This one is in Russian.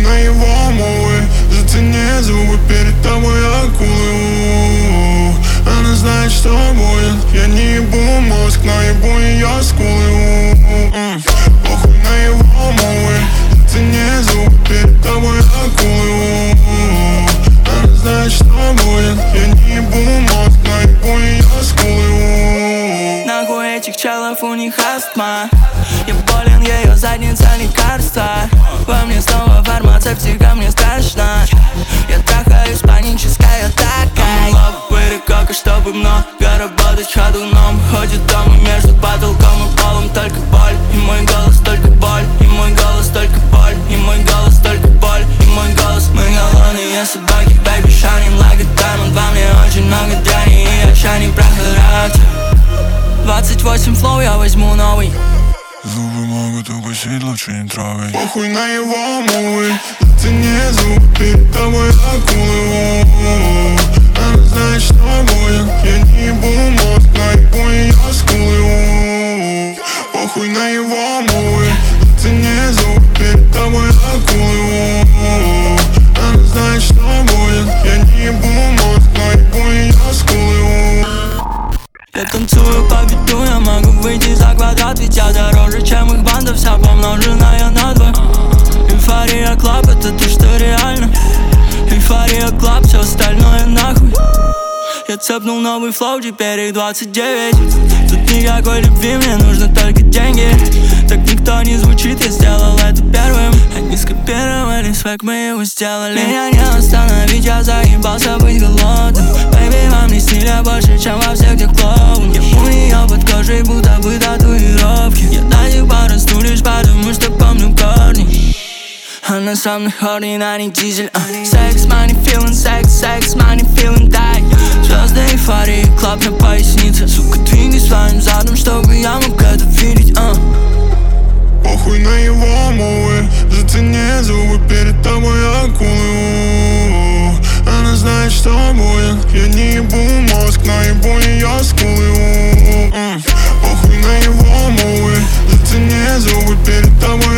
на его мовы, затяни зубы, перед тобой акулы. Она знает, что будет, я не ебу мозг, но ебу ее скулы. Похуй на его мовы, затяни зубы, перед тобой акулы. Она знает, что будет, я не ебу мозг, но ебу ее скулы. Нахуй этих челов, у них астма. Я болен, ее задница лекарства. Во мне снова фармацевтика, мне страшно. Я трахаюсь, панической атакой. Лава перекока, чтобы много работать ходуном. Ходит дома между потолком и полом. Только боль, и мой голос, только боль. И мой голос, только боль. И мой голос, только боль. И мой голос, мы голодные собаки. Baby shining like a diamond. Во мне очень много дряни, и я shining прохорать. 28 флоу, я возьму новый. Зубы могут укусить, лучше не трогай. Похуй на его мовы, затяни зубы, перед тобой акулы. Она знает, что будет, я не ебу мозг, но ебу ее скулы. Похуй на его мовы, затяни зубы, перед тобой акулы. Она знает, что будет, я не ебу мозг, но ебу ее скулы. Я танцую по биту, я могу выйти за квадрат. Ведь я дороже, чем их банда, вся помноженная на 2. Эйфория клаб, это то, что реально. Эйфория клаб, все остальное нахуй. Я цепнул новый флоу, теперь их 29. Тут никакой любви, мне нужно только деньги. Так никто не звучит, я сделал это первым. Они скопировали свек, мы его сделали. Меня не остановить, я заебался быть голодным. Бэйби, вам не снили больше, чем во всех тех клоунах. Я у нее под кожей, будто бы татуировки. Я до сих пор расту лишь потому, что помню корни. Она со мной хорни, на не дизель. Секс, money, feeling, секс, money, feeling, дай. Звезды эйфории, клаб на пояснице. Сука, двигай своим задом, чтобы я мог это видеть. Похуй на его мовы, затяни зубы, перед тобой акулы. Она знает, что будет, я не ебу мозг, но ебу ее скулы. Похуй на его мовы, затяни зубы, перед тобой